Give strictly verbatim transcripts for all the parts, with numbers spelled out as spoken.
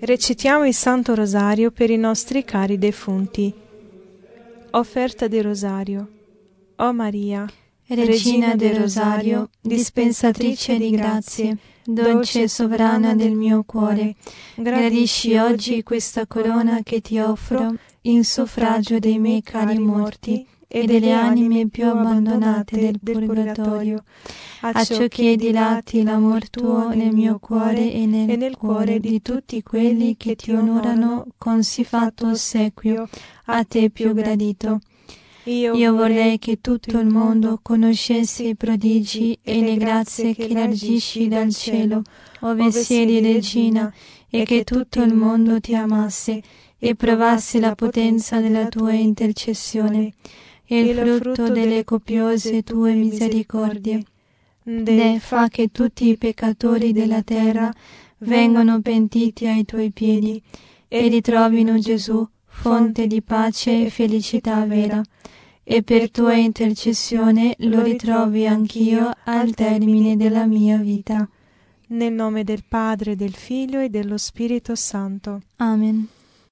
Recitiamo il Santo Rosario per i nostri cari defunti. Offerta del Rosario. O Maria, Regina del Rosario, dispensatrice di grazie, dolce e sovrana del mio cuore, gradisci oggi questa corona che ti offro in suffragio dei miei cari morti e delle anime più abbandonate del, del purgatorio. Acciò che dilati l'amor tuo nel mio cuore e nel, e nel cuore di tutti quelli che ti onorano con sì fatto ossequio, a te più gradito. Io, Io vorrei che tutto il mondo conoscesse i prodigi e le grazie che largisci dal cielo, ove siedi Regina, e che tutto il mondo ti amasse e provasse la potenza della tua intercessione e il frutto delle copiose tue misericordie. De fa che tutti i peccatori della terra vengano pentiti ai tuoi piedi e ritrovino Gesù, fonte di pace e felicità vera. E per tua intercessione lo ritrovi anch'io al termine della mia vita. Nel nome del Padre, del Figlio e dello Spirito Santo. Amen.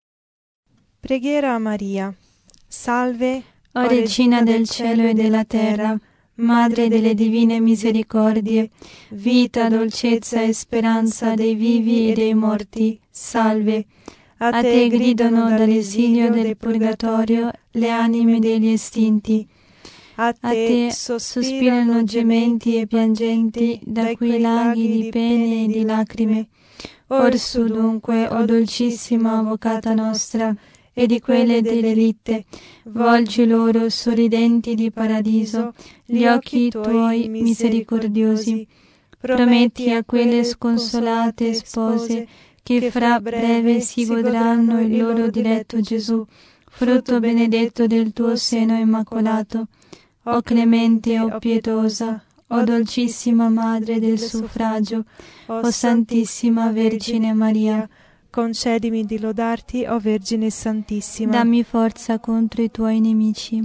Preghiera a Maria. Salve, o Regina del cielo e della terra, Madre delle divine misericordie, vita, dolcezza e speranza dei vivi e dei morti, salve. A te gridano dall'esilio del purgatorio le anime degli estinti. A te sospirano gementi e piangenti da quei laghi di pene e di lacrime. Orsu dunque, o dolcissima Avvocata nostra, e di quelle dell'elite, volgi loro, sorridenti di paradiso, gli occhi tuoi misericordiosi. Prometti a quelle sconsolate spose che fra breve si godranno il loro diletto Gesù, frutto benedetto del tuo seno immacolato. O clemente, o pietosa, o dolcissima Madre del suffragio, o Santissima Vergine Maria, concedimi di lodarti, o Vergine Santissima. Dammi forza contro i tuoi nemici.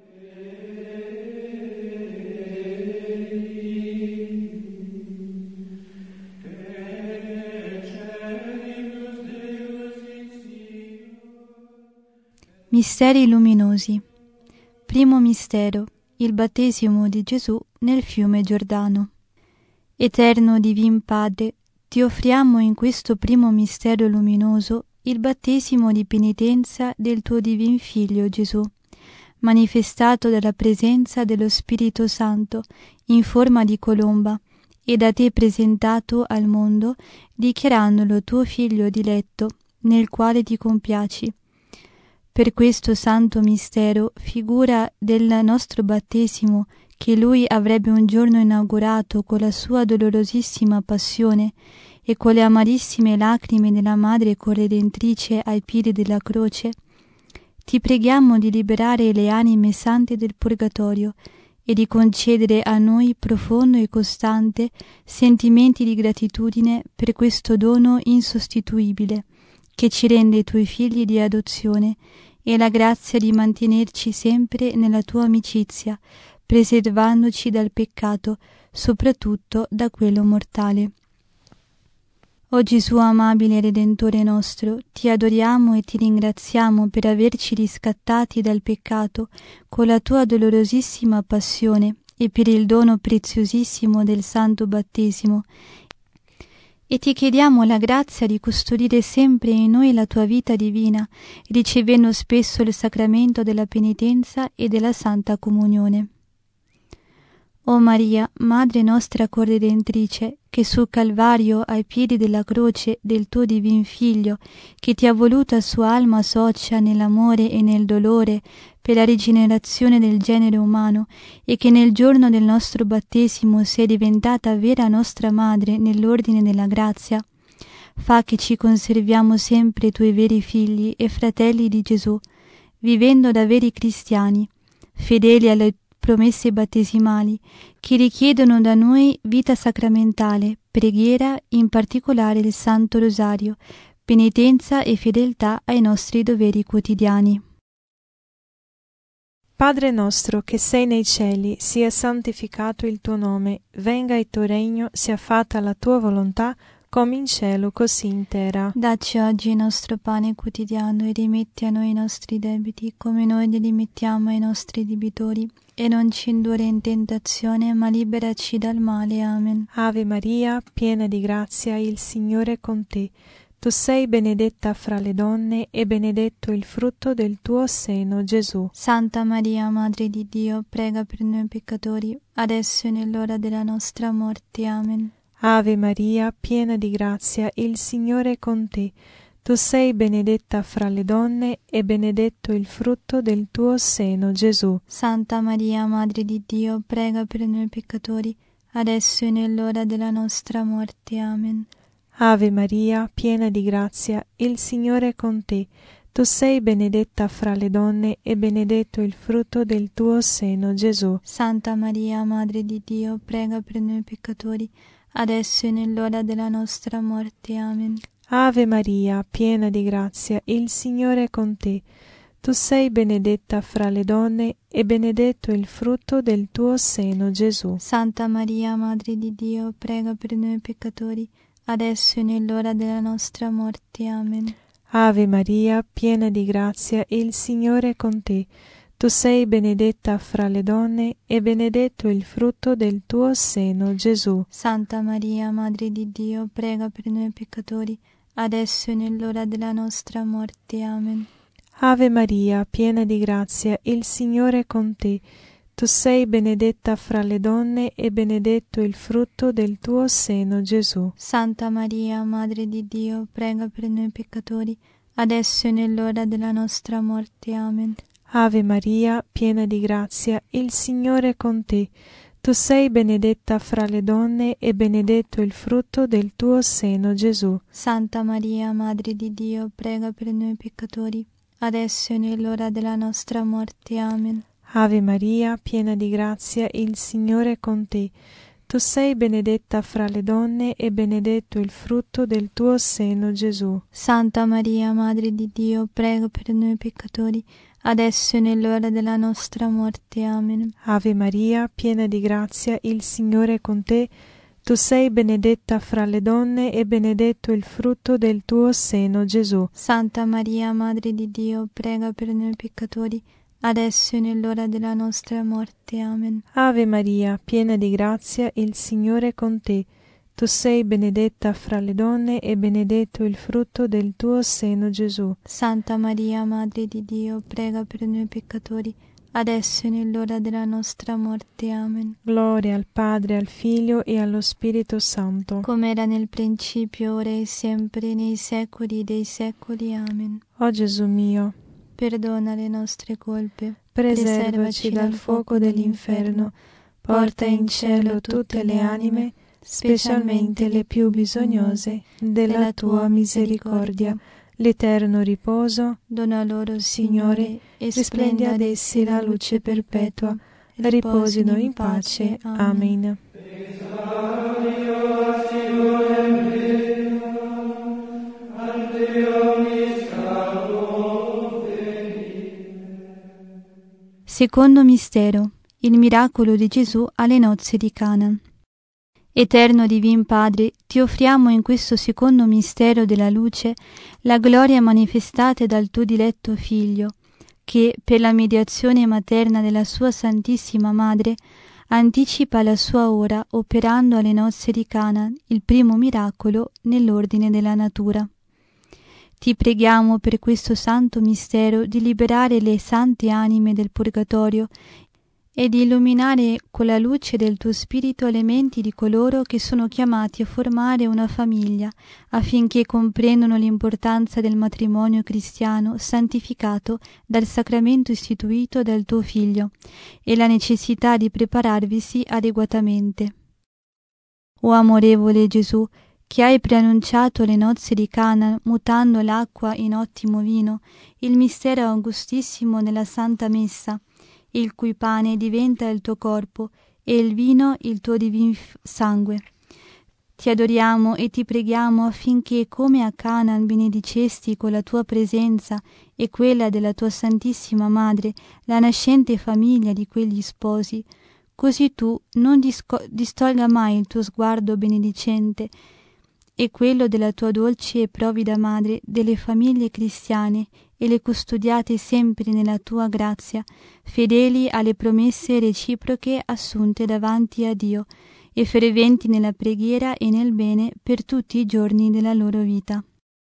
Misteri luminosi. Primo mistero: il battesimo di Gesù nel fiume Giordano. Eterno Divin Padre, ti offriamo in questo primo mistero luminoso il battesimo di penitenza del tuo Divin Figlio Gesù, manifestato dalla presenza dello Spirito Santo in forma di colomba e da te presentato al mondo, dichiarandolo tuo Figlio diletto, nel quale ti compiaci. Per questo santo mistero, figura del nostro battesimo che Lui avrebbe un giorno inaugurato con la sua dolorosissima passione e con le amarissime lacrime della Madre Corredentrice ai piedi della croce, ti preghiamo di liberare le anime sante del purgatorio e di concedere a noi profondo e costante sentimenti di gratitudine per questo dono insostituibile che ci rende i tuoi figli di adozione, e la grazia di mantenerci sempre nella tua amicizia, preservandoci dal peccato, soprattutto da quello mortale. O Gesù amabile Redentore nostro, ti adoriamo e ti ringraziamo per averci riscattati dal peccato con la tua dolorosissima passione e per il dono preziosissimo del santo battesimo, e ti chiediamo la grazia di custodire sempre in noi la tua vita divina, ricevendo spesso il sacramento della penitenza e della Santa Comunione. O Maria, Madre nostra corredentrice, che sul Calvario, ai piedi della croce del tuo Divin Figlio, che ti ha voluta sua alma socia nell'amore e nel dolore per la rigenerazione del genere umano, e che nel giorno del nostro battesimo sei diventata vera nostra Madre nell'ordine della grazia, fa che ci conserviamo sempre tuoi veri figli e fratelli di Gesù, vivendo da veri cristiani, fedeli alle promesse battesimali, che richiedono da noi vita sacramentale, preghiera, in particolare il Santo Rosario, penitenza e fedeltà ai nostri doveri quotidiani. Padre nostro che sei nei cieli, sia santificato il tuo nome, venga il tuo regno, sia fatta la tua volontà, come in cielo così in terra. Dacci oggi il nostro pane quotidiano e rimetti a noi i nostri debiti, come noi li rimettiamo ai nostri debitori. E non ci indurre in tentazione, ma liberaci dal male. Amen. Ave Maria, piena di grazia, il Signore è con te. Tu sei benedetta fra le donne e benedetto il frutto del tuo seno, Gesù. Santa Maria, Madre di Dio, prega per noi peccatori, adesso e nell'ora della nostra morte. Amen. Ave Maria, piena di grazia, il Signore è con te. Tu sei benedetta fra le donne e benedetto il frutto del tuo seno, Gesù. Santa Maria, Madre di Dio, prega per noi peccatori, adesso e nell'ora della nostra morte. Amen. Ave Maria, piena di grazia, il Signore è con te. Tu sei benedetta fra le donne e benedetto il frutto del tuo seno, Gesù. Santa Maria, Madre di Dio, prega per noi peccatori, adesso e nell'ora della nostra morte. Amen. Ave Maria, piena di grazia, il Signore è con te. Tu sei benedetta fra le donne e benedetto il frutto del tuo seno, Gesù. Santa Maria, Madre di Dio, prega per noi peccatori, adesso e nell'ora della nostra morte. Amen. Ave Maria, piena di grazia, il Signore è con te. Tu sei benedetta fra le donne e benedetto il frutto del tuo seno, Gesù. Santa Maria, Madre di Dio, prega per noi peccatori, adesso e nell'ora della nostra morte. Amen. Ave Maria, piena di grazia, il Signore è con te. Tu sei benedetta fra le donne e benedetto il frutto del tuo seno, Gesù. Santa Maria, Madre di Dio, prega per noi peccatori, adesso e nell'ora della nostra morte. Amen. Ave Maria, piena di grazia, il Signore è con te. Tu sei benedetta fra le donne e benedetto il frutto del tuo seno, Gesù. Santa Maria, Madre di Dio, prega per noi peccatori, adesso e nell'ora della nostra morte. Amen. Ave Maria, piena di grazia, il Signore è con te. Tu sei benedetta fra le donne e benedetto il frutto del tuo seno, Gesù. Santa Maria, Madre di Dio, prega per noi peccatori, adesso e nell'ora della nostra morte. Amen. Ave Maria, piena di grazia, il Signore è con te. Tu sei benedetta fra le donne e benedetto il frutto del tuo seno, Gesù. Santa Maria, Madre di Dio, prega per noi peccatori, adesso e nell'ora della nostra morte. Amen. Ave Maria, piena di grazia, il Signore è con te. Tu sei benedetta fra le donne e benedetto il frutto del tuo seno, Gesù. Santa Maria, Madre di Dio, prega per noi peccatori, adesso e nell'ora della nostra morte. Amen. Gloria al Padre, al Figlio e allo Spirito Santo, come era nel principio, ora e sempre, nei secoli dei secoli. Amen. O Gesù mio, perdona le nostre colpe, preservaci dal fuoco dell'inferno, porta in cielo tutte le anime, specialmente le più bisognose della tua misericordia. L'eterno riposo dona loro, Signore, e splendi ad essi la luce perpetua. Riposino in pace. Amen. Secondo mistero, il miracolo di Gesù alle nozze di Cana. Eterno Divin Padre, ti offriamo in questo secondo mistero della luce la gloria manifestate dal tuo diletto Figlio, che, per la mediazione materna della sua Santissima Madre, anticipa la sua ora operando alle nozze di Cana il primo miracolo nell'ordine della natura. Ti preghiamo per questo santo mistero di liberare le sante anime del purgatorio e di illuminare con la luce del tuo Spirito le menti di coloro che sono chiamati a formare una famiglia, affinché comprendano l'importanza del matrimonio cristiano santificato dal sacramento istituito dal tuo Figlio e la necessità di prepararvisi adeguatamente. O amorevole Gesù, che hai preannunciato le nozze di Cana mutando l'acqua in ottimo vino, il mistero augustissimo della Santa Messa, il cui pane diventa il tuo corpo e il vino il tuo divin sangue. Ti adoriamo e ti preghiamo affinché, come a Cana benedicesti con la tua presenza e quella della tua Santissima Madre la nascente famiglia di quegli sposi, così tu non disco- distolga mai il tuo sguardo benedicente e quello della tua dolce e provvida Madre delle famiglie cristiane, e le custodiate sempre nella tua grazia, fedeli alle promesse reciproche assunte davanti a Dio, e ferventi nella preghiera e nel bene per tutti i giorni della loro vita.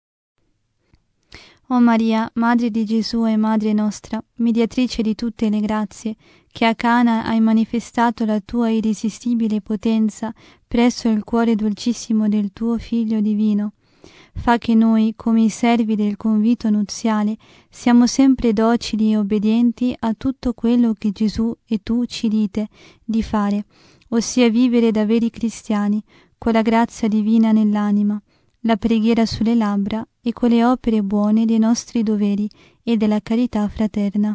O Maria, Madre di Gesù e Madre nostra, mediatrice di tutte le grazie, che a Cana hai manifestato la tua irresistibile potenza presso il cuore dolcissimo del tuo Figlio divino, fa che noi, come i servi del convito nuziale, siamo sempre docili e obbedienti a tutto quello che Gesù e tu ci dite di fare, ossia vivere da veri cristiani, con la grazia divina nell'anima, la preghiera sulle labbra e con le opere buone dei nostri doveri e della carità fraterna.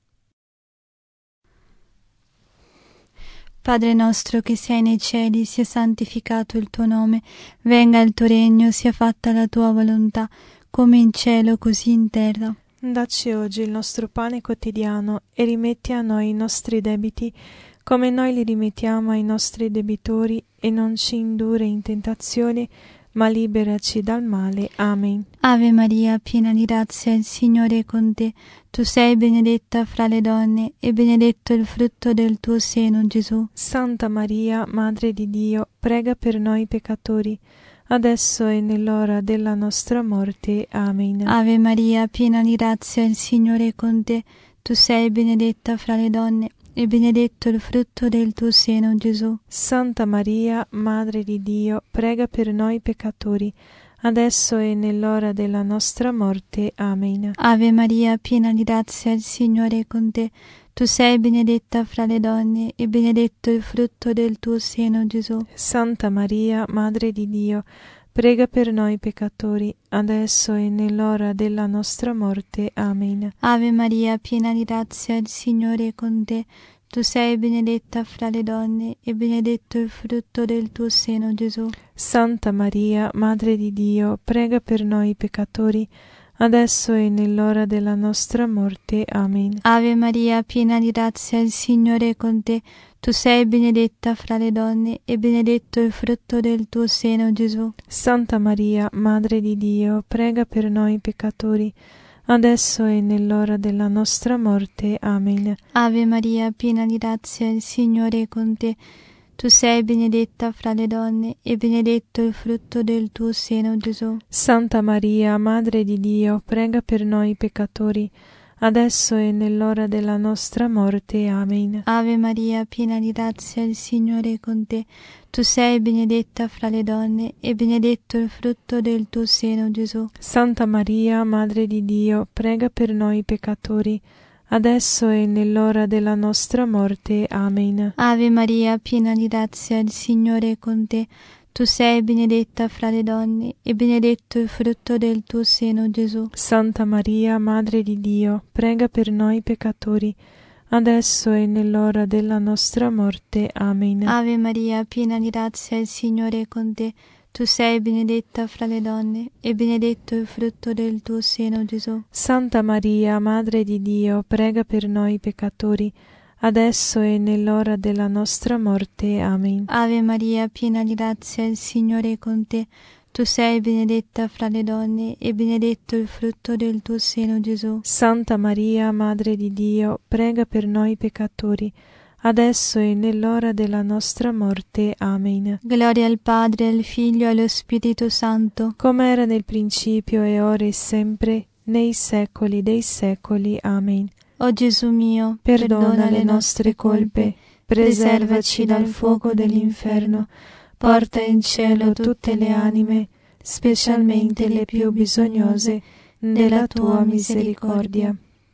Padre nostro che sei nei cieli, sia santificato il tuo nome, venga il tuo regno, sia fatta la tua volontà, come in cielo così in terra. Dacci oggi il nostro pane quotidiano e rimetti a noi i nostri debiti, come noi li rimettiamo ai nostri debitori, e non ci indurre in tentazione, ma liberaci dal male. Amen. Ave Maria, piena di grazia, il Signore è con te. Tu sei benedetta fra le donne, e benedetto il frutto del tuo seno, Gesù. Santa Maria, Madre di Dio, prega per noi peccatori, adesso e nell'ora della nostra morte. Amen. Ave Maria, piena di grazia, il Signore è con te. Tu sei benedetta fra le donne, e benedetto il frutto del tuo seno, Gesù. Santa Maria, Madre di Dio, prega per noi peccatori, adesso e nell'ora della nostra morte. Amen. Ave Maria, piena di grazia, il Signore è con te. Tu sei benedetta fra le donne, e benedetto il frutto del tuo seno, Gesù. Santa Maria, Madre di Dio, prega per noi peccatori, adesso e nell'ora della nostra morte. Amen. Ave Maria, piena di grazia, il Signore è con te. Tu sei benedetta fra le donne, e benedetto il frutto del tuo seno, Gesù. Santa Maria, Madre di Dio, prega per noi peccatori, adesso e nell'ora della nostra morte. Amen. Ave Maria, piena di grazia, il Signore è con te. Tu sei benedetta fra le donne, e benedetto il frutto del tuo seno, Gesù. Santa Maria, Madre di Dio, prega per noi peccatori, adesso e nell'ora della nostra morte. Amen. Ave Maria, piena di grazia, il Signore è con te. Tu sei benedetta fra le donne, e benedetto il frutto del tuo seno, Gesù. Santa Maria, Madre di Dio, prega per noi peccatori, adesso e nell'ora della nostra morte. Amen. Ave Maria, piena di grazia, il Signore è con te. Tu sei benedetta fra le donne, e benedetto il frutto del tuo seno, Gesù. Santa Maria, Madre di Dio, prega per noi peccatori, adesso e nell'ora della nostra morte. Amen. Ave Maria, piena di grazia, il Signore è con te. Tu sei benedetta fra le donne, e benedetto il frutto del tuo seno, Gesù. Santa Maria, Madre di Dio, prega per noi peccatori, adesso e nell'ora della nostra morte. Amen. Ave Maria, piena di grazia, il Signore è con te. Tu sei benedetta fra le donne, e benedetto il frutto del tuo seno, Gesù. Santa Maria, Madre di Dio, prega per noi peccatori, adesso e nell'ora della nostra morte. Amen. Ave Maria, piena di grazia, il Signore è con te. Tu sei benedetta fra le donne, e benedetto il frutto del tuo seno, Gesù. Santa Maria, Madre di Dio, prega per noi peccatori, adesso e nell'ora della nostra morte. Amen. Gloria al Padre, al Figlio e allo Spirito Santo, come era nel principio e ora e sempre, nei secoli dei secoli. Amen. O Gesù mio, perdona, perdona le nostre colpe, preservaci dal fuoco dell'inferno, porta in cielo tutte le anime, specialmente le più bisognose della tua misericordia.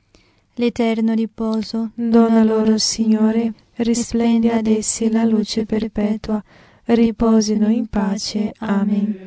L'eterno riposo dona loro, Signore, risplendi ad essi la luce perpetua, riposino in pace. Amen.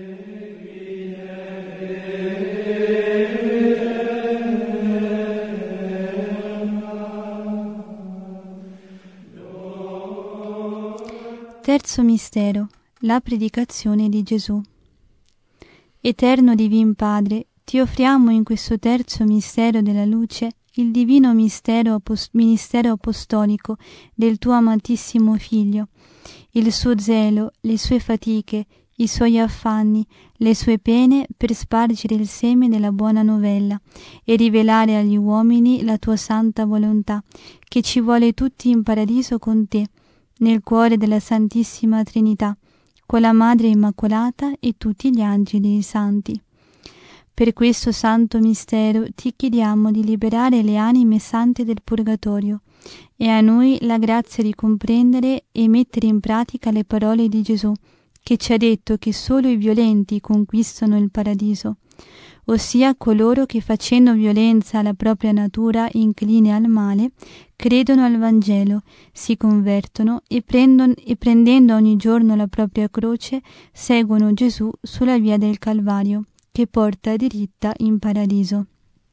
Terzo mistero, la predicazione di Gesù. Eterno Divin Padre, ti offriamo in questo terzo mistero della luce il divino mistero, ministero apostolico del tuo amatissimo Figlio, il suo zelo, le sue fatiche, i suoi affanni, le sue pene per spargere il seme della buona novella e rivelare agli uomini la tua santa volontà, che ci vuole tutti in paradiso con te, nel cuore della Santissima Trinità, con la Madre Immacolata e tutti gli angeli e i santi. Per questo santo mistero ti chiediamo di liberare le anime sante del Purgatorio e a noi la grazia di comprendere e mettere in pratica le parole di Gesù, che ci ha detto che solo i violenti conquistano il paradiso, ossia coloro che facendo violenza alla propria natura incline al male, credono al Vangelo, si convertono e, prendon, e prendendo ogni giorno la propria croce, seguono Gesù sulla via del Calvario, che porta diritta in paradiso.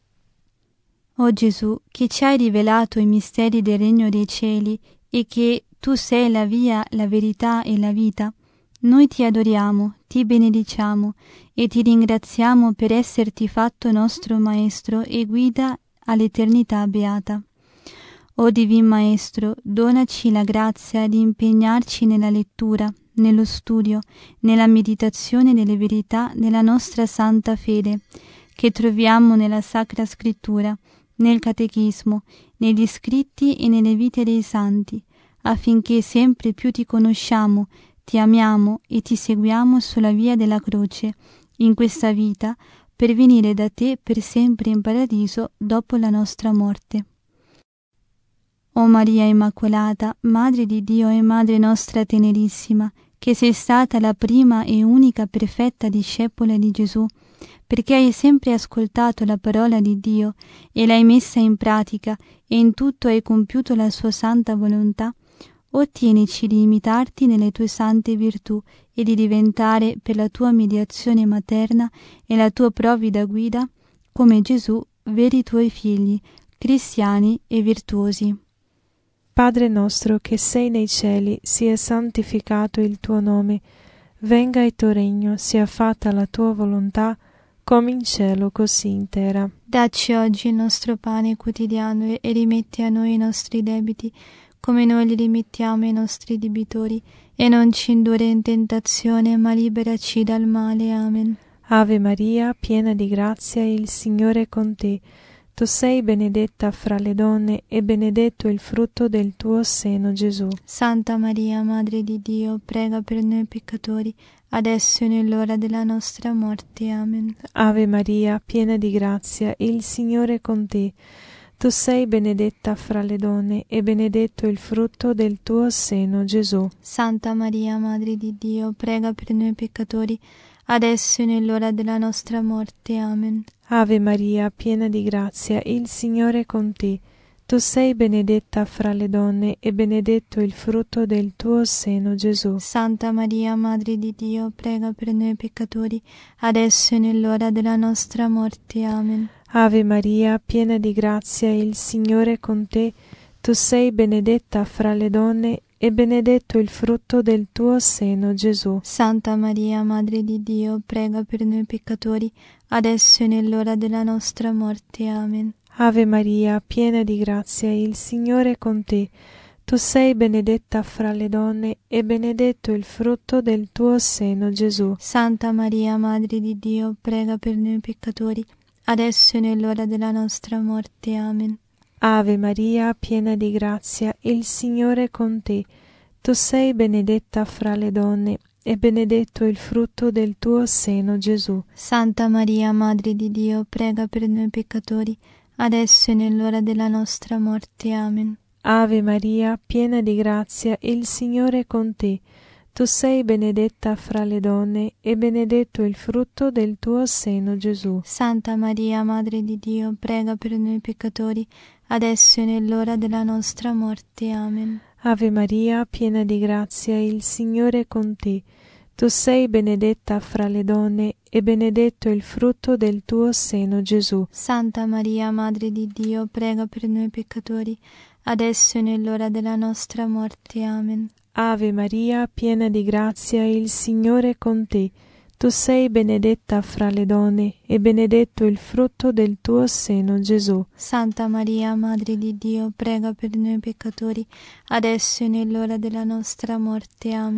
O Gesù, che ci hai rivelato i misteri del regno dei cieli e che tu sei la via, la verità e la vita, noi ti adoriamo, ti benediciamo e ti ringraziamo per esserti fatto nostro Maestro e guida all'eternità beata. O Divin Maestro, donaci la grazia di impegnarci nella lettura, nello studio, nella meditazione delle verità della nostra santa fede, che troviamo nella Sacra Scrittura, nel Catechismo, negli scritti e nelle vite dei santi, affinché sempre più ti conosciamo, ti amiamo e ti seguiamo sulla via della croce, in questa vita, per venire da te per sempre in paradiso dopo la nostra morte. O Maria Immacolata, Madre di Dio e Madre nostra tenerissima, che sei stata la prima e unica perfetta discepola di Gesù, perché hai sempre ascoltato la parola di Dio e l'hai messa in pratica e in tutto hai compiuto la sua santa volontà, ottienici di imitarti nelle tue sante virtù e di diventare per la tua mediazione materna e la tua provvida guida, come Gesù, veri tuoi figli, cristiani e virtuosi. Padre nostro che sei nei cieli, sia santificato il tuo nome, venga il tuo regno, sia fatta la tua volontà, come in cielo così in terra. Dacci oggi il nostro pane quotidiano e rimetti a noi i nostri debiti, come noi li rimettiamo ai nostri debitori, e non ci indurre in tentazione, ma liberaci dal male. Amen. Ave Maria, piena di grazia, il Signore è con te. Tu sei benedetta fra le donne e benedetto il frutto del tuo seno, Gesù. Santa Maria, Madre di Dio, prega per noi peccatori, adesso e nell'ora della nostra morte. Amen. Ave Maria, piena di grazia, il Signore è con te. Tu sei benedetta fra le donne e benedetto il frutto del tuo seno, Gesù. Santa Maria, Madre di Dio, prega per noi peccatori, adesso e nell'ora della nostra morte. Amen. Ave Maria, piena di grazia, il Signore è con te. Tu sei benedetta fra le donne e benedetto il frutto del tuo seno, Gesù. Santa Maria, Madre di Dio, prega per noi peccatori, adesso e nell'ora della nostra morte. Amen. Ave Maria, piena di grazia, il Signore è con te. Tu sei benedetta fra le donne e benedetto il frutto del tuo seno, Gesù. Santa Maria, Madre di Dio, prega per noi peccatori, adesso e nell'ora della nostra morte. Amen. Ave Maria, piena di grazia, il Signore è con te. Tu sei benedetta fra le donne e benedetto il frutto del tuo seno, Gesù. Santa Maria, Madre di Dio, prega per noi peccatori, adesso e nell'ora della nostra morte. Amen. Ave Maria, piena di grazia, il Signore è con te. Tu sei benedetta fra le donne e benedetto il frutto del tuo seno, Gesù. Santa Maria, Madre di Dio, prega per noi peccatori, adesso e nell'ora della nostra morte. Amen. Ave Maria, piena di grazia, il Signore è con te. Tu sei benedetta fra le donne e benedetto il frutto del tuo seno, Gesù. Santa Maria, Madre di Dio, prega per noi peccatori, adesso e nell'ora della nostra morte. Amen. Ave Maria, piena di grazia, il Signore è con te. Tu sei benedetta fra le donne e benedetto il frutto del tuo seno, Gesù. Santa Maria, Madre di Dio, prega per noi peccatori, adesso e nell'ora della nostra morte. Amen. Ave Maria, piena di grazia, il Signore è con te. Tu sei benedetta fra le donne e benedetto il frutto del tuo seno, Gesù. Santa Maria, Madre di Dio, prega per noi peccatori, adesso e nell'ora della nostra morte. Amen.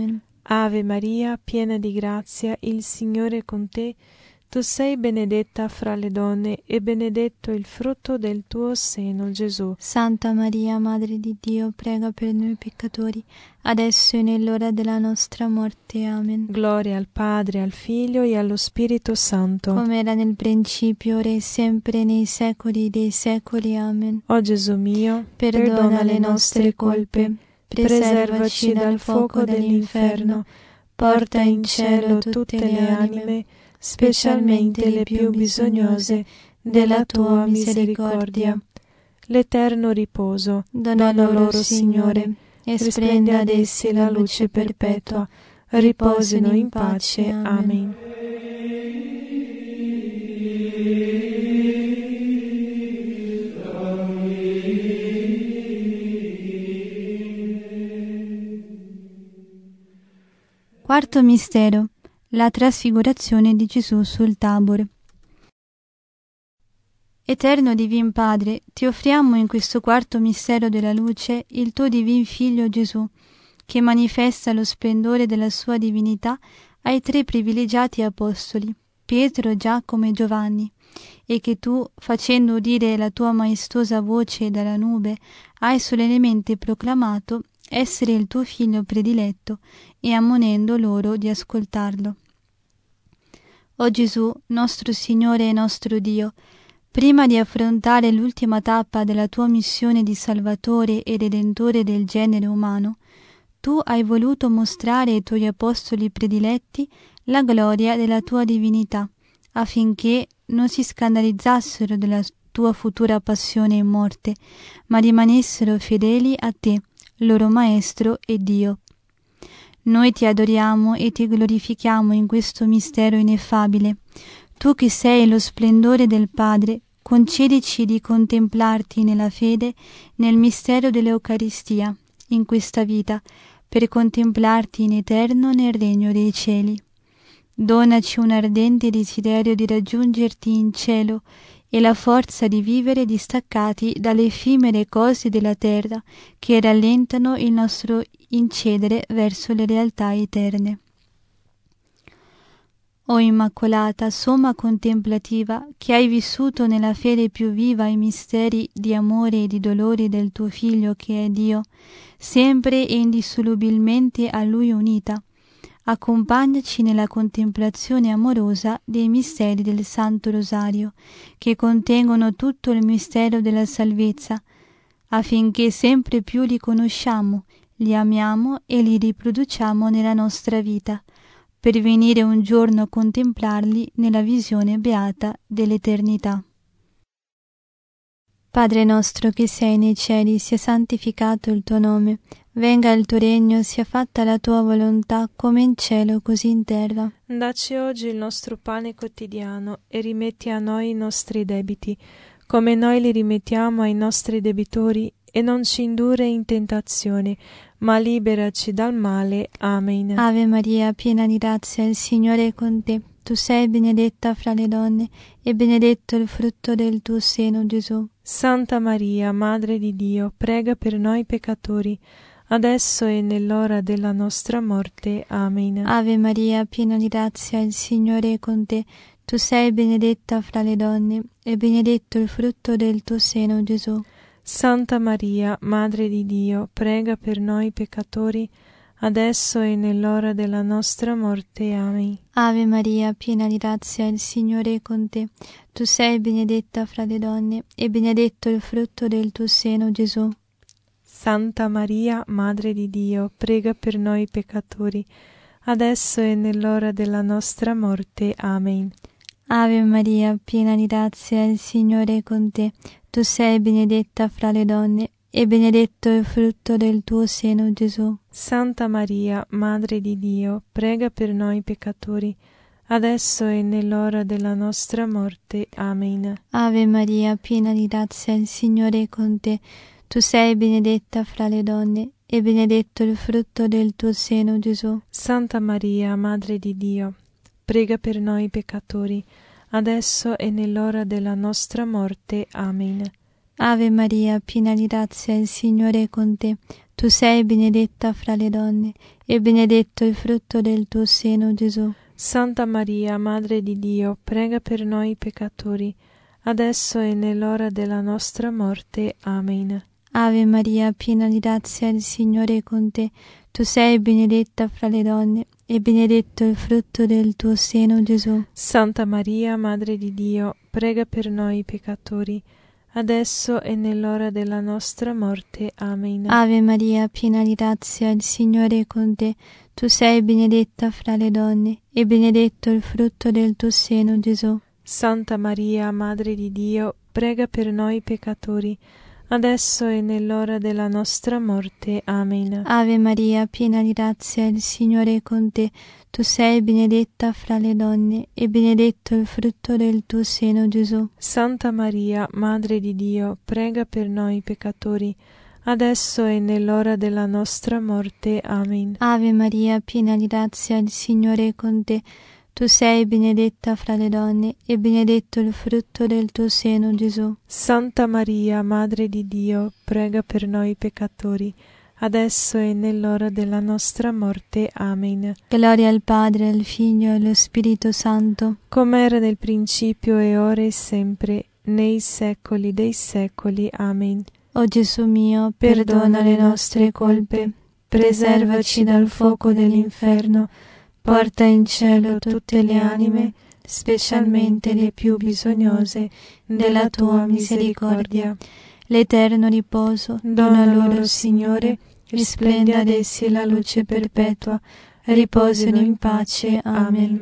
Ave Maria, piena di grazia, il Signore è con te. Tu sei benedetta fra le donne e benedetto il frutto del tuo seno, Gesù. Santa Maria, Madre di Dio, prega per noi peccatori, adesso e nell'ora della nostra morte. Amen. Gloria al Padre, al Figlio e allo Spirito Santo. Come era nel principio, ora e sempre, nei secoli dei secoli. Amen. O Gesù mio, perdona, perdona le nostre colpe, preservaci dal fuoco dell'inferno, porta in cielo tutte le anime, specialmente le più bisognose della tua misericordia. L'eterno riposo dona loro, Signore, e splenda ad essi la luce perpetua. Riposino in pace. Amen. Quarto mistero: la trasfigurazione di Gesù sul Tabor. Eterno Divin Padre, ti offriamo in questo quarto mistero della luce il tuo Divin Figlio Gesù, che manifesta lo splendore della sua divinità ai tre privilegiati apostoli, Pietro, Giacomo e Giovanni, e che tu, facendo udire la tua maestosa voce dalla nube, hai solennemente proclamato essere il tuo Figlio prediletto e ammonendo loro di ascoltarlo. O Gesù, nostro Signore e nostro Dio, prima di affrontare l'ultima tappa della tua missione di Salvatore e Redentore del genere umano, tu hai voluto mostrare ai tuoi apostoli prediletti la gloria della tua divinità, affinché non si scandalizzassero della tua futura passione e morte, ma rimanessero fedeli a te, loro Maestro e Dio. Noi ti adoriamo e ti glorifichiamo in questo mistero ineffabile. Tu che sei lo splendore del Padre, concedici di contemplarti nella fede nel mistero dell'Eucaristia, in questa vita, per contemplarti in eterno nel regno dei cieli. Donaci un ardente desiderio di raggiungerti in cielo e la forza di vivere distaccati dalle effimere cose della terra che rallentano il nostro incedere verso le realtà eterne. O Immacolata, somma contemplativa, che hai vissuto nella fede più viva i misteri di amore e di dolori del tuo Figlio che è Dio, sempre e indissolubilmente a Lui unita, accompagnaci nella contemplazione amorosa dei misteri del Santo Rosario, che contengono tutto il mistero della salvezza, affinché sempre più li conosciamo, li amiamo e li riproduciamo nella nostra vita, per venire un giorno a contemplarli nella visione beata dell'eternità. Padre nostro che sei nei cieli, sia santificato il tuo nome, venga il tuo regno, sia fatta la tua volontà, come in cielo così in terra. Dacci oggi il nostro pane quotidiano e rimetti a noi i nostri debiti, come noi li rimettiamo ai nostri debitori, e non ci indurre in tentazione, ma liberaci dal male. Amen. Ave Maria, piena di grazia, il Signore è con te. Tu sei benedetta fra le donne, e benedetto il frutto del tuo seno, Gesù. Santa Maria, Madre di Dio, prega per noi peccatori, adesso e nell'ora della nostra morte. Amen. Ave Maria, piena di grazia, il Signore è con te. Tu sei benedetta fra le donne, e benedetto il frutto del tuo seno, Gesù. Santa Maria, Madre di Dio, prega per noi peccatori, adesso e nell'ora della nostra morte. Amen. Ave Maria, piena di grazia, il Signore è con te. Tu sei benedetta fra le donne, e benedetto il frutto del tuo seno, Gesù. Santa Maria, Madre di Dio, prega per noi peccatori, adesso e nell'ora della nostra morte. Amen. Ave Maria, piena di grazia, il Signore è con te. Tu sei benedetta fra le donne, e benedetto il frutto del tuo seno, Gesù. Santa Maria, Madre di Dio, prega per noi peccatori, adesso e nell'ora della nostra morte. Amen. Ave Maria, piena di grazia, il Signore è con te. Tu sei benedetta fra le donne, e benedetto il frutto del tuo seno, Gesù. Santa Maria, Madre di Dio, prega per noi peccatori, adesso e nell'ora della nostra morte. Amen. Ave Maria, piena di grazia, il Signore è con te. Tu sei benedetta fra le donne, e benedetto il frutto del tuo seno, Gesù. Santa Maria, Madre di Dio, prega per noi peccatori, adesso e nell'ora della nostra morte. Amen. Ave Maria, piena di grazia, il Signore è con te. Tu sei benedetta fra le donne, e benedetto il frutto del tuo seno, Gesù. Santa Maria, Madre di Dio, prega per noi peccatori, adesso e nell'ora della nostra morte. Amen. Ave Maria, piena di grazia, il Signore è con te. Tu sei benedetta fra le donne, e benedetto il frutto del tuo seno, Gesù. Santa Maria, Madre di Dio, prega per noi peccatori, adesso e nell'ora della nostra morte. Amen. Ave Maria, piena di grazia, il Signore è con te. Tu sei benedetta fra le donne, e benedetto il frutto del tuo seno, Gesù. Santa Maria, Madre di Dio, prega per noi peccatori, adesso e nell'ora della nostra morte. Amen. Ave Maria, piena di grazia, il Signore è con te. Tu sei benedetta fra le donne, e benedetto il frutto del tuo seno, Gesù. Santa Maria, Madre di Dio, prega per noi peccatori, adesso e nell'ora della nostra morte. Amen. Gloria al Padre, al Figlio e allo Spirito Santo, come era nel principio e ora e sempre, nei secoli dei secoli. Amen. O Gesù mio, perdona le nostre colpe, preservaci dal fuoco dell'inferno, porta in cielo tutte le anime, specialmente le più bisognose della tua misericordia. L'eterno riposo dona loro, Signore, risplenda ad essi la luce perpetua, riposino in pace. Amen.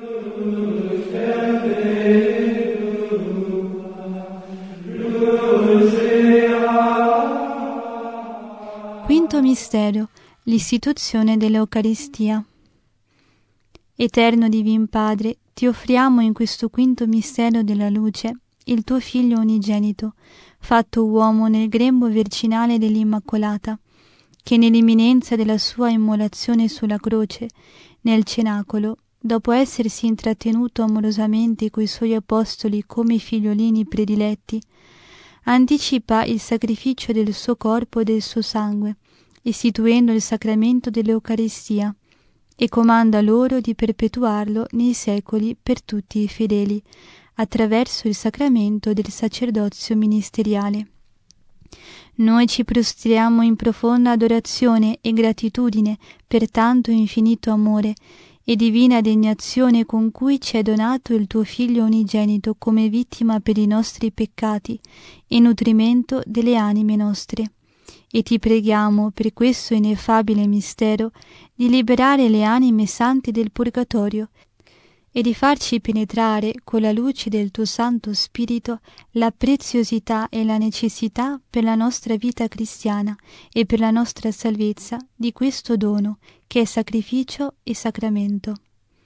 Quinto mistero, l'istituzione dell'Eucaristia. Eterno Divin Padre, ti offriamo in questo quinto mistero della luce il tuo Figlio unigenito, fatto uomo nel grembo virginale dell'Immacolata, che nell'imminenza della sua immolazione sulla croce, nel cenacolo, dopo essersi intrattenuto amorosamente coi suoi apostoli come figliolini prediletti, anticipa il sacrificio del suo corpo e del suo sangue, istituendo il sacramento dell'Eucaristia, e comanda loro di perpetuarlo nei secoli per tutti i fedeli, attraverso il sacramento del sacerdozio ministeriale. Noi ci prostriamo in profonda adorazione e gratitudine per tanto infinito amore e divina degnazione con cui ci è donato il tuo Figlio unigenito come vittima per i nostri peccati e nutrimento delle anime nostre. E ti preghiamo per questo ineffabile mistero di liberare le anime sante del purgatorio e di farci penetrare con la luce del tuo Santo Spirito la preziosità e la necessità per la nostra vita cristiana e per la nostra salvezza di questo dono che è sacrificio e sacramento.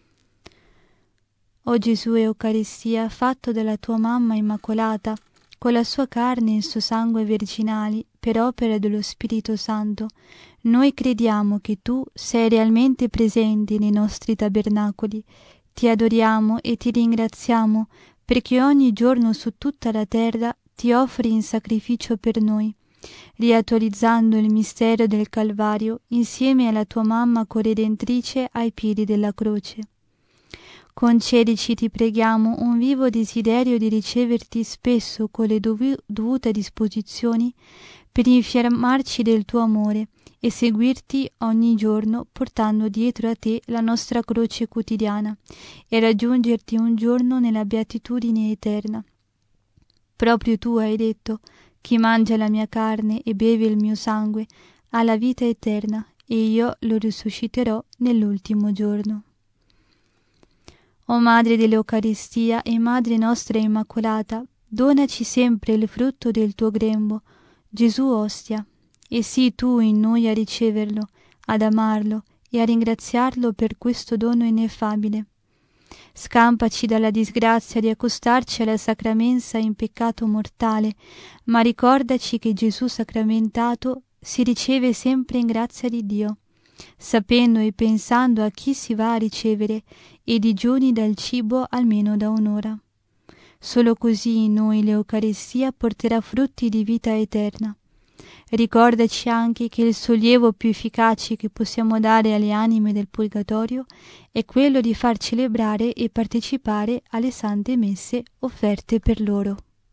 O Gesù Eucaristia, fatto dalla tua mamma Immacolata, con la sua carne e il suo sangue virginali, per opera dello Spirito Santo, noi crediamo che tu sei realmente presente nei nostri tabernacoli. Ti adoriamo e ti ringraziamo perché ogni giorno su tutta la terra ti offri in sacrificio per noi, riattualizzando il mistero del Calvario insieme alla tua mamma corredentrice ai piedi della croce. Concedici, ti preghiamo, un vivo desiderio di riceverti spesso con le dovu- dovute disposizioni per infiammarci del tuo amore e seguirti ogni giorno portando dietro a te la nostra croce quotidiana e raggiungerti un giorno nella beatitudine eterna. Proprio tu hai detto: chi mangia la mia carne e beve il mio sangue ha la vita eterna e io lo risusciterò nell'ultimo giorno. O Madre dell'Eucaristia e Madre nostra Immacolata, donaci sempre il frutto del tuo grembo, Gesù ostia, e sii tu in noi a riceverlo, ad amarlo e a ringraziarlo per questo dono ineffabile. Scampaci dalla disgrazia di accostarci alla sacramenza in peccato mortale, ma ricordaci che Gesù sacramentato si riceve sempre in grazia di Dio, sapendo e pensando a chi si va a ricevere e digiuni dal cibo almeno da un'ora. Solo così in noi l'Eucaristia porterà frutti di vita eterna. ricordaci anche che il sollievo più efficace che possiamo dare alle anime del purgatorio è quello di far celebrare e partecipare alle sante messe offerte per loro.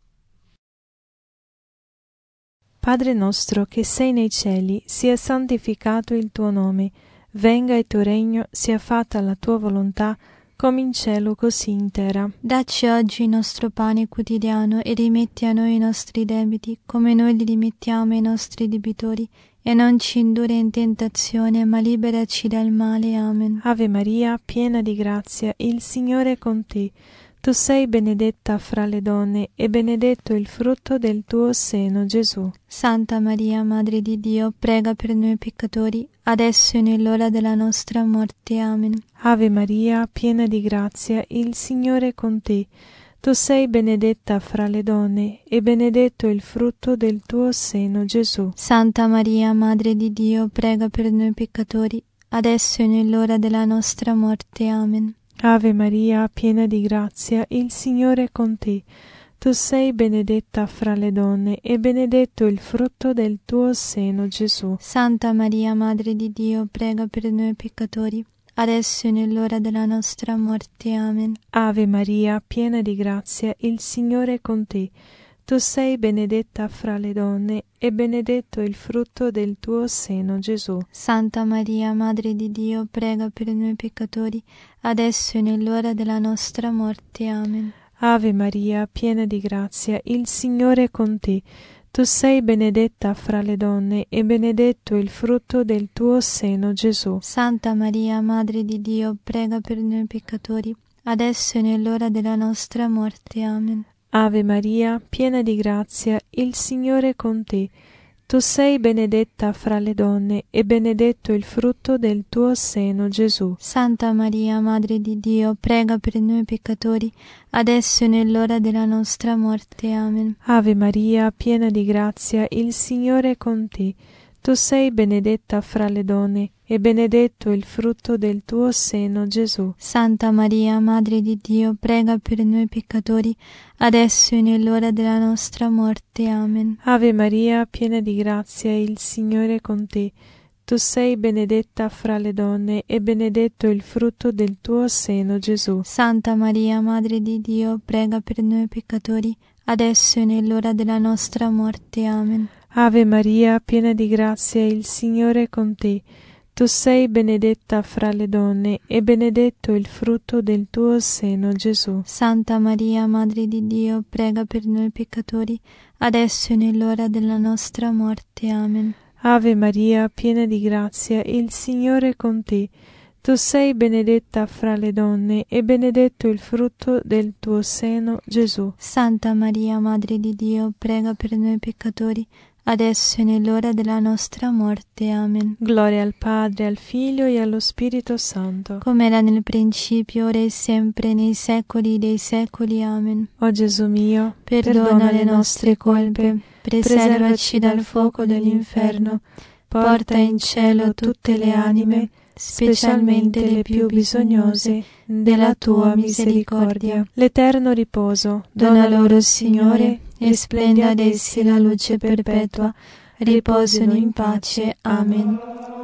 Padre nostro che sei nei cieli, sia santificato il tuo nome, venga il tuo regno, sia fatta la tua volontà, come in cielo così in terra. Dacci oggi il nostro pane quotidiano e rimetti a noi i nostri debiti, come noi li rimettiamo ai nostri debitori, e non ci indurre in tentazione, ma liberaci dal male. Amen. Ave Maria, piena di grazia, il Signore è con te. Tu sei benedetta fra le donne, e benedetto il frutto del tuo seno, Gesù. Santa Maria, Madre di Dio, prega per noi peccatori, adesso e nell'ora della nostra morte. Amen. Ave Maria, piena di grazia, il Signore è con te. Tu sei benedetta fra le donne, e benedetto il frutto del tuo seno, Gesù. Santa Maria, Madre di Dio, prega per noi peccatori, adesso e nell'ora della nostra morte. Amen. Ave Maria, piena di grazia, il Signore è con te. Tu sei benedetta fra le donne, e benedetto il frutto del tuo seno, Gesù. Santa Maria, Madre di Dio, prega per noi peccatori, adesso e nell'ora della nostra morte. Amen. Ave Maria, piena di grazia, il Signore è con te. Tu sei benedetta fra le donne, e benedetto il frutto del tuo seno, Gesù. Santa Maria, Madre di Dio, prega per noi peccatori, adesso e nell'ora della nostra morte. Amen. Ave Maria, piena di grazia, il Signore è con te. Tu sei benedetta fra le donne, e benedetto il frutto del tuo seno, Gesù. Santa Maria, Madre di Dio, prega per noi peccatori, adesso e nell'ora della nostra morte. Amen. Ave Maria, piena di grazia, il Signore è con te. Tu sei benedetta fra le donne, e benedetto il frutto del tuo seno, Gesù. Santa Maria, Madre di Dio, prega per noi peccatori, adesso e nell'ora della nostra morte. Amen. Ave Maria, piena di grazia, il Signore è con te. Tu sei benedetta fra le donne, e benedetto il frutto del tuo seno, Gesù. Santa Maria, Madre di Dio, prega per noi peccatori, adesso e nell'ora della nostra morte. Amen. Ave Maria, piena di grazia, il Signore è con te. Tu sei benedetta fra le donne, e benedetto il frutto del tuo seno, Gesù. Santa Maria, Madre di Dio, prega per noi peccatori, adesso e nell'ora della nostra morte. Amen. Ave Maria, piena di grazia, il Signore è con te. Tu sei benedetta fra le donne, e benedetto il frutto del tuo seno, Gesù. Santa Maria, Madre di Dio, prega per noi peccatori, adesso e nell'ora della nostra morte. Amen. Ave Maria, piena di grazia, il Signore è con te. Tu sei benedetta fra le donne, e benedetto il frutto del tuo seno, Gesù. Santa Maria, Madre di Dio, prega per noi peccatori, adesso e nell'ora della nostra morte. Amen. Gloria al Padre, al Figlio e allo Spirito Santo, come era nel principio, ora e sempre, nei secoli dei secoli. Amen. O Gesù mio, perdona, perdona le nostre colpe, preservaci dal fuoco dell'inferno, porta in cielo tutte le anime, specialmente le più bisognose della tua misericordia. L'eterno riposo dona loro, Signore, e splenda ad essi la luce perpetua. Riposino in pace. Amen.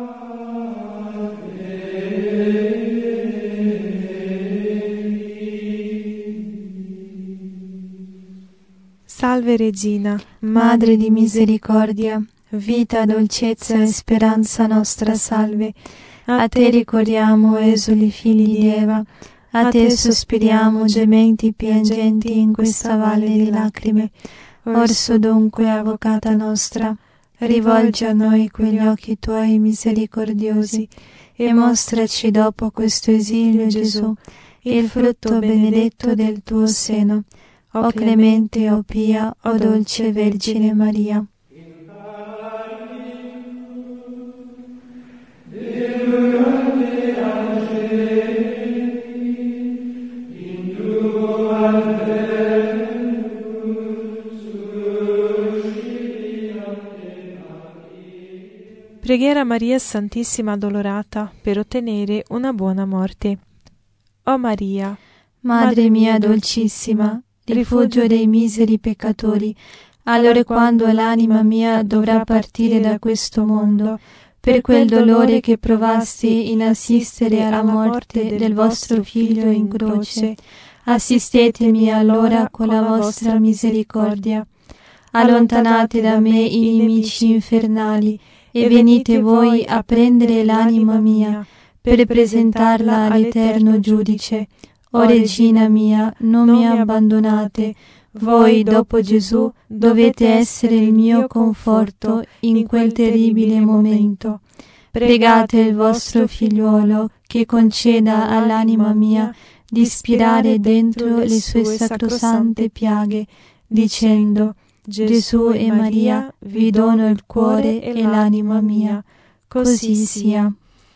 Salve Regina, Madre di misericordia, vita, dolcezza e speranza nostra, salve. A te ricorriamo, esuli figli di Eva, a te sospiriamo, gementi piangenti in questa valle di lacrime. Orso dunque, avvocata nostra, rivolgi a noi quegli occhi tuoi misericordiosi, e mostraci dopo questo esilio, Gesù, il frutto benedetto del tuo seno. O clemente, o pia, o dolce Vergine Maria. Preghiera a Maria Santissima Addolorata per ottenere una buona morte. O Maria, Madre mia dolcissima, rifugio dei miseri peccatori, allora quando l'anima mia dovrà partire da questo mondo, per quel dolore che provasti in assistere alla morte del vostro Figlio in croce, assistetemi allora con la vostra misericordia. Allontanate da me i nemici infernali e venite voi a prendere l'anima mia per presentarla all'Eterno Giudice. O Regina mia, non mi abbandonate. Voi, dopo Gesù, dovete essere il mio conforto in quel terribile momento. Pregate il vostro figliuolo che conceda all'anima mia di spirare dentro le sue sacrosante piaghe, dicendo: Gesù e Maria, vi dono il cuore e l'anima mia. Così sia.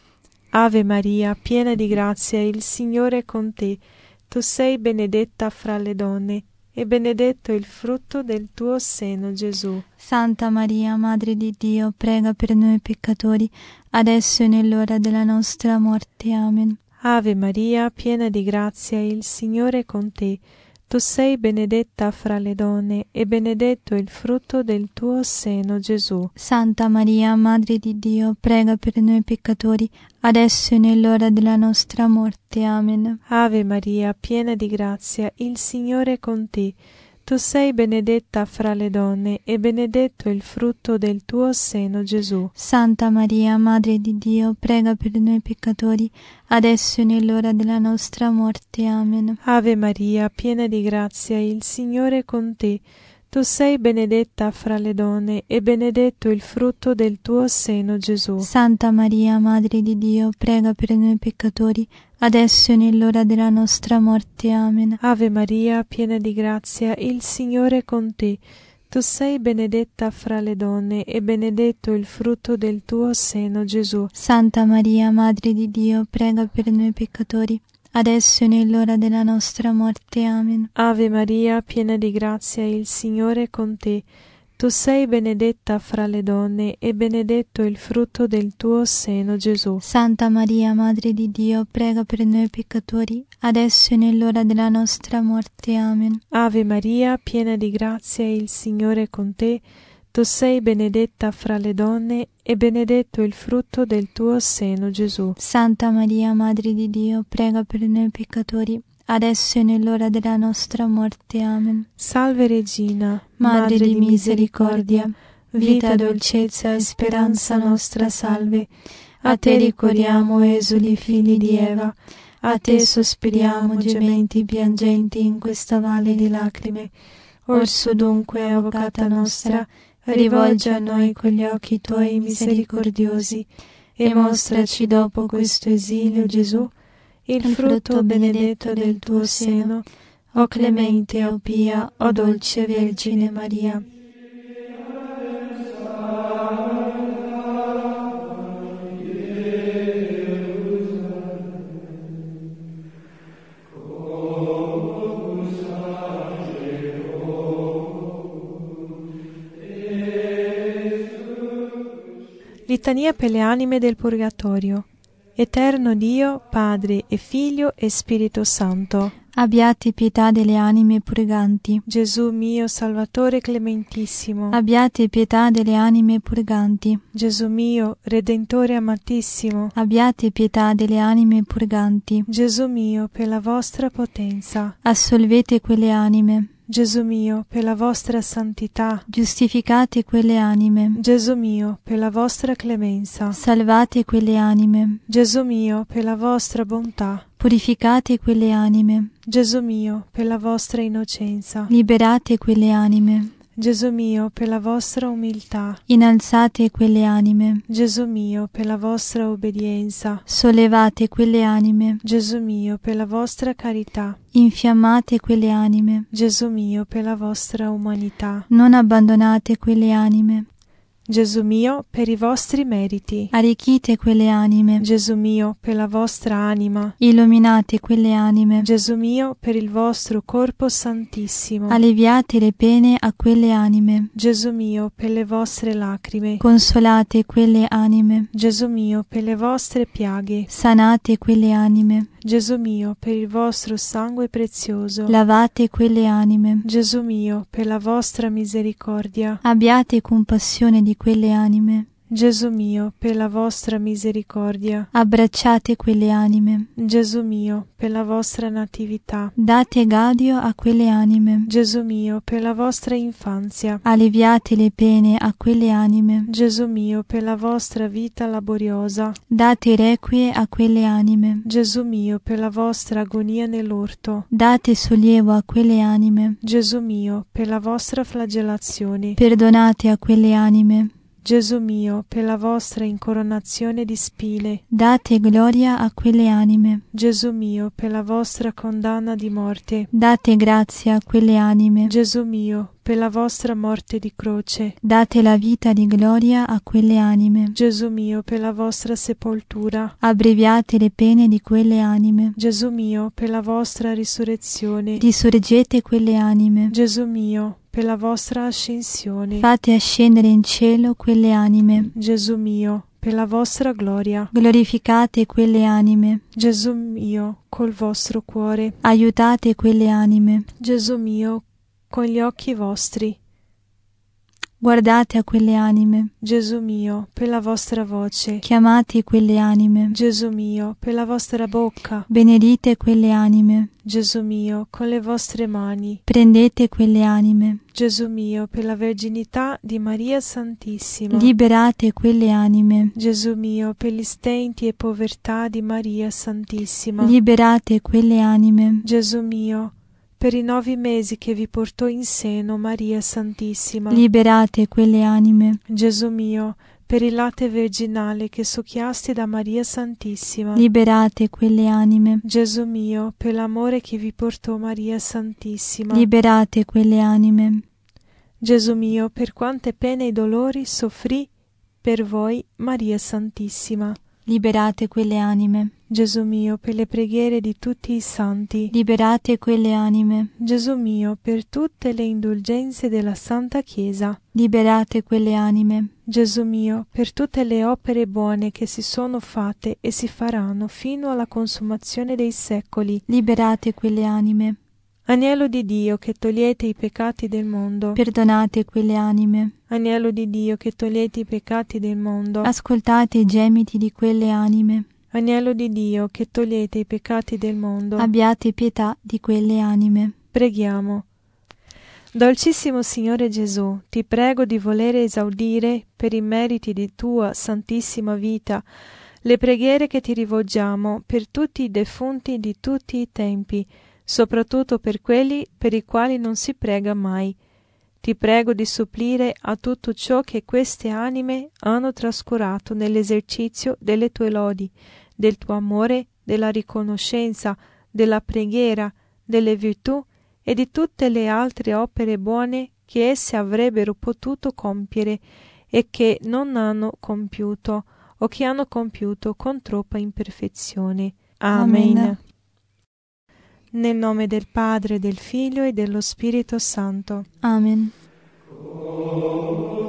Ave Maria, piena di grazia, il Signore è con te. Tu sei benedetta fra le donne, e benedetto il frutto del tuo seno, Gesù. Santa Maria, Madre di Dio, prega per noi peccatori, adesso e nell'ora della nostra morte. Amen. Ave Maria, piena di grazia, il Signore è con te. Tu sei benedetta fra le donne, e benedetto il frutto del tuo seno, Gesù. Santa Maria, Madre di Dio, prega per noi peccatori, adesso e nell'ora della nostra morte. Amen. Ave Maria, piena di grazia, il Signore è con te. Tu sei benedetta fra le donne, e benedetto il frutto del tuo seno, Gesù. Santa Maria, Madre di Dio, prega per noi peccatori, adesso e nell'ora della nostra morte. Amen. Ave Maria, piena di grazia, il Signore è con te. Tu sei benedetta fra le donne, e benedetto il frutto del tuo seno, Gesù. Santa Maria, Madre di Dio, prega per noi peccatori, adesso e nell'ora della nostra morte. Amen. Ave Maria, piena di grazia, il Signore è con te. Tu sei benedetta fra le donne, e benedetto il frutto del tuo seno, Gesù. Santa Maria, Madre di Dio, prega per noi peccatori, adesso e nell'ora della nostra morte. Amen. Ave Maria, piena di grazia, il Signore è con te. Tu sei benedetta fra le donne, e benedetto il frutto del tuo seno, Gesù. Santa Maria, Madre di Dio, prega per noi peccatori, adesso e nell'ora della nostra morte. Amen. Ave Maria, piena di grazia, il Signore è con te. Tu sei benedetta fra le donne, e benedetto il frutto del tuo seno, Gesù. Santa Maria, Madre di Dio, prega per noi peccatori, adesso e nell'ora della nostra morte. Amen. Salve Regina, Madre di misericordia, vita, dolcezza e speranza nostra, salve. A te ricorriamo, esuli figli di Eva, a te sospiriamo, gementi piangenti in questa valle di lacrime. Orso dunque, avvocata nostra, rivolgi a noi con gli occhi tuoi misericordiosi, e mostraci dopo questo esilio, Gesù, il frutto benedetto del tuo seno. O clemente, o pia, o dolce Vergine Maria. Litania per le anime del Purgatorio. Eterno Dio, Padre e Figlio e Spirito Santo, abbiate pietà delle anime purganti. Gesù mio Salvatore clementissimo, abbiate pietà delle anime purganti. Gesù mio Redentore amatissimo, abbiate pietà delle anime purganti. Gesù mio, per la vostra potenza, assolvete quelle anime. Gesù mio, per la vostra santità, giustificate quelle anime. Gesù mio, per la vostra clemenza, salvate quelle anime. Gesù mio, per la vostra bontà, purificate quelle anime. Gesù mio, per la vostra innocenza, liberate quelle anime. Gesù mio, per la vostra umiltà, innalzate quelle anime. Gesù mio, per la vostra obbedienza, sollevate quelle anime. Gesù mio, per la vostra carità, infiammate quelle anime. Gesù mio, per la vostra umanità, non abbandonate quelle anime. Gesù mio, per i vostri meriti, arricchite quelle anime. Gesù mio, per la vostra anima, illuminate quelle anime. Gesù mio, per il vostro corpo santissimo, alleviate le pene a quelle anime. Gesù mio, per le vostre lacrime, consolate quelle anime. Gesù mio, per le vostre piaghe, sanate quelle anime. Gesù mio, per il vostro sangue prezioso. Lavate quelle anime. Gesù mio, per la vostra misericordia. Abbiate compassione di quelle anime. Gesù mio, per la vostra misericordia. Abbracciate quelle anime. Gesù mio, per la vostra natività. Date gadio a quelle anime. Gesù mio, per la vostra infanzia. Alleviate le pene a quelle anime. Gesù mio, per la vostra vita laboriosa. Date requie a quelle anime. Gesù mio, per la vostra agonia nell'orto. Date sollievo a quelle anime. Gesù mio, per la vostra flagellazione. Perdonate a quelle anime. Gesù mio, per la vostra incoronazione di spine. Date gloria a quelle anime. Gesù mio, per la vostra condanna di morte. Date grazia a quelle anime. Gesù mio, per la vostra morte di croce. Date la vita di gloria a quelle anime. Gesù mio, per la vostra sepoltura. Abbreviate le pene di quelle anime. Gesù mio, per la vostra risurrezione. Risorgete quelle anime. Gesù mio, per la vostra ascensione. Fate ascendere in cielo quelle anime. Gesù mio, per la vostra gloria. Glorificate quelle anime. Gesù mio, col vostro cuore. Aiutate quelle anime. Gesù mio, con gli occhi vostri. Guardate a quelle anime. Gesù mio, per la vostra voce. Chiamate quelle anime. Gesù mio, per la vostra bocca. Benedite quelle anime. Gesù mio, con le vostre mani. Prendete quelle anime. Gesù mio, per la verginità di Maria Santissima. Liberate quelle anime. Gesù mio, per gli stenti e povertà di Maria Santissima. Liberate quelle anime. Gesù mio, per i nove mesi che vi portò in seno Maria Santissima. Liberate quelle anime. Gesù mio, per il latte virginale che succhiasti da Maria Santissima. Liberate quelle anime. Gesù mio, per l'amore che vi portò Maria Santissima. Liberate quelle anime. Gesù mio, per quante pene e dolori soffrì per voi Maria Santissima. Liberate quelle anime. Gesù mio, per le preghiere di tutti i santi. Liberate quelle anime. Gesù mio, per tutte le indulgenze della Santa Chiesa. Liberate quelle anime. Gesù mio, per tutte le opere buone che si sono fatte e si faranno fino alla consumazione dei secoli. Liberate quelle anime. Agnello di Dio che togliete i peccati del mondo. Perdonate quelle anime. Agnello di Dio che togliete i peccati del mondo. Ascoltate i gemiti di quelle anime. Agnello di Dio che togliete i peccati del mondo. Abbiate pietà di quelle anime. Preghiamo. Dolcissimo Signore Gesù, ti prego di volere esaudire, per i meriti di tua santissima vita, le preghiere che ti rivolgiamo per tutti i defunti di tutti i tempi, soprattutto per quelli per i quali non si prega mai. Ti prego di supplire a tutto ciò che queste anime hanno trascurato nell'esercizio delle tue lodi, del tuo amore, della riconoscenza, della preghiera, delle virtù e di tutte le altre opere buone che esse avrebbero potuto compiere e che non hanno compiuto o che hanno compiuto con troppa imperfezione. Amen. Amen. Nel nome del Padre, del Figlio e dello Spirito Santo. Amen. Oh.